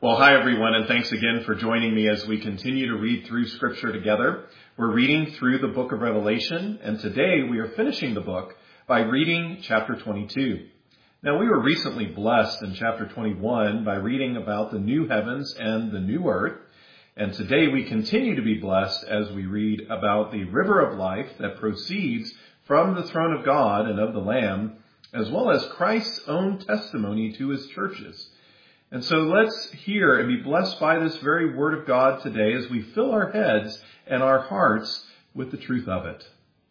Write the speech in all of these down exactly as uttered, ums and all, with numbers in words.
Well, hi everyone, and thanks again for joining me as we continue to read through Scripture together. We're reading through the book of Revelation, and today we are finishing the book by reading chapter twenty-two. Now, we were recently blessed in chapter twenty-one by reading about the new heavens and the new earth, and today we continue to be blessed as we read about the river of life that proceeds from the throne of God and of the Lamb, as well as Christ's own testimony to his churches. And so let's hear and be blessed by this very word of God today as we fill our heads and our hearts with the truth of it.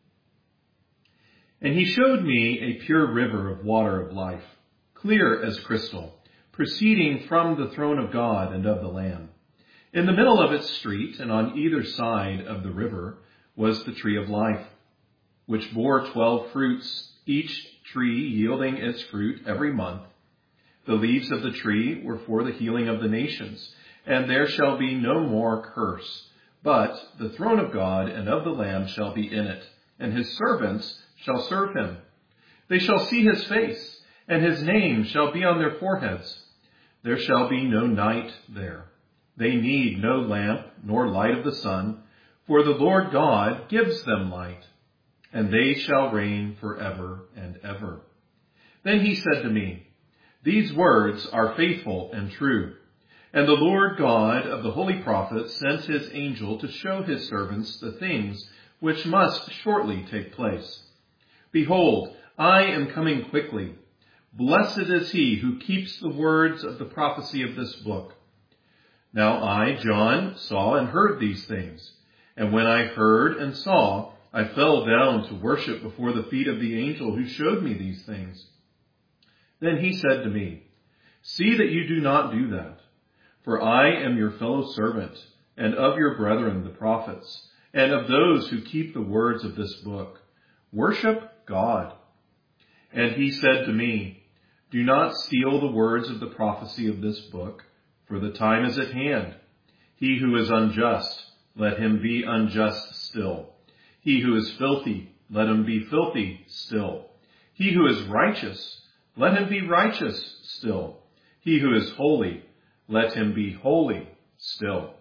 And he showed me a pure river of water of life, clear as crystal, proceeding from the throne of God and of the Lamb. In the middle of its street and on either side of the river was the tree of life, which bore twelve fruits, each tree yielding its fruit every month. The leaves of the tree were for the healing of the nations, and there shall be no more curse. But the throne of God and of the Lamb shall be in it, and his servants shall serve him. They shall see his face, and his name shall be on their foreheads. There shall be no night there. They need no lamp nor light of the sun, for the Lord God gives them light, and they shall reign forever and ever. Then he said to me, These words are faithful and true. And the Lord God of the holy prophets sent his angel to show his servants the things which must shortly take place. Behold, I am coming quickly. Blessed is he who keeps the words of the prophecy of this book. Now I, John, saw and heard these things. And when I heard and saw, I fell down to worship before the feet of the angel who showed me these things. Then he said to me, See that you do not do that, for I am your fellow servant, and of your brethren the prophets, and of those who keep the words of this book. Worship God. And he said to me, Do not steal the words of the prophecy of this book, for the time is at hand. He who is unjust, let him be unjust still. He who is filthy, let him be filthy still. He who is righteous, let him be righteous still. He who is holy, let him be holy still.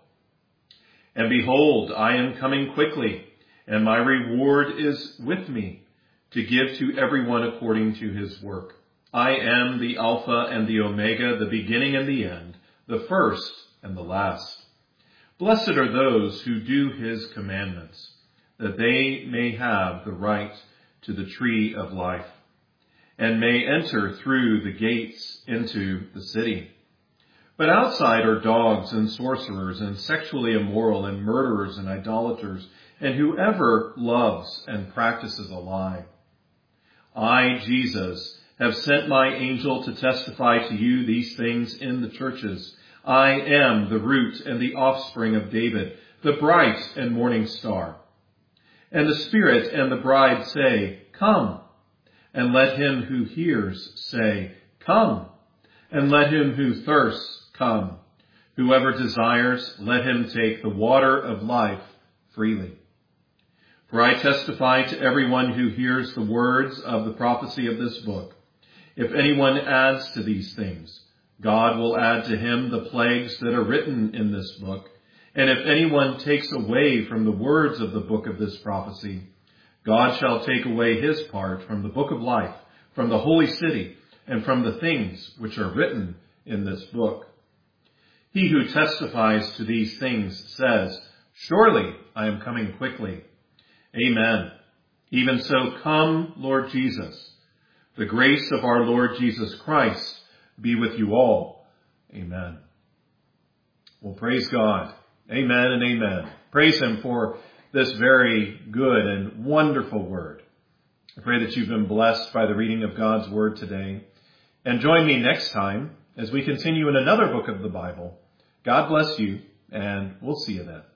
And behold, I am coming quickly, and my reward is with me, to give to everyone according to his work. I am the Alpha and the Omega, the beginning and the end, the first and the last. Blessed are those who do his commandments, that they may have the right to the tree of life, and may enter through the gates into the city. But outside are dogs and sorcerers and sexually immoral and murderers and idolaters and whoever loves and practices a lie. I, Jesus, have sent my angel to testify to you these things in the churches. I am the root and the offspring of David, the bright and morning star. And the Spirit and the bride say, Come. And let him who hears say, Come. And let him who thirsts come. Whoever desires, let him take the water of life freely. For I testify to everyone who hears the words of the prophecy of this book. If anyone adds to these things, God will add to him the plagues that are written in this book. And if anyone takes away from the words of the book of this prophecy, God shall take away his part from the book of life, from the holy city, and from the things which are written in this book. He who testifies to these things says, Surely I am coming quickly. Amen. Even so, come, Lord Jesus. The grace of our Lord Jesus Christ be with you all. Amen. Well, praise God. Amen and amen. Praise him for this very good and wonderful word. I pray that you've been blessed by the reading of God's word today. And join me next time as we continue in another book of the Bible. God bless you, and we'll see you then.